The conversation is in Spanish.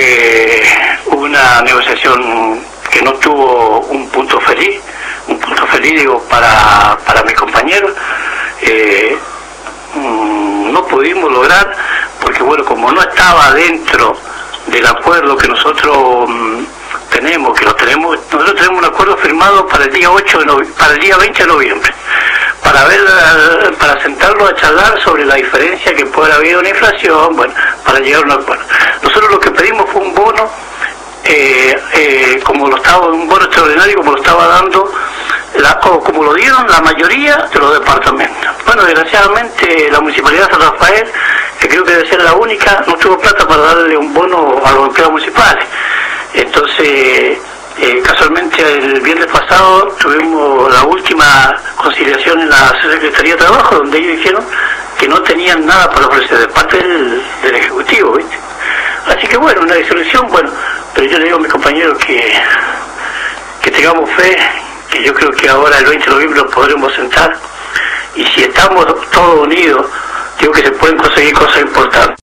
hubo una negociación que no tuvo un punto feliz digo, para mis compañeros. No pudimos lograr, porque bueno, como no estaba dentro del acuerdo que nosotros nosotros tenemos un acuerdo firmado para el día 20 de noviembre, para sentarlo a charlar sobre la diferencia que puede haber en la inflación, bueno, para llegar a un acuerdo. Nosotros lo que pedimos fue un bono, un bono extraordinario como lo estaba dando, como lo dieron la mayoría de los departamentos. Bueno, desgraciadamente la Municipalidad de San Rafael, que creo que debe ser la única, no tuvo plata para darle un bono a los empleados municipales. Entonces, casualmente el viernes pasado tuvimos la última conciliación en la Secretaría de Trabajo, donde ellos dijeron que no tenían nada para ofrecer de parte del Ejecutivo, ¿viste? Así que bueno, una disolución, bueno, pero yo le digo a mis compañeros que tengamos fe, que yo creo que ahora el 20 de noviembre nos podremos sentar, y si estamos todos unidos, digo que se pueden conseguir cosas importantes.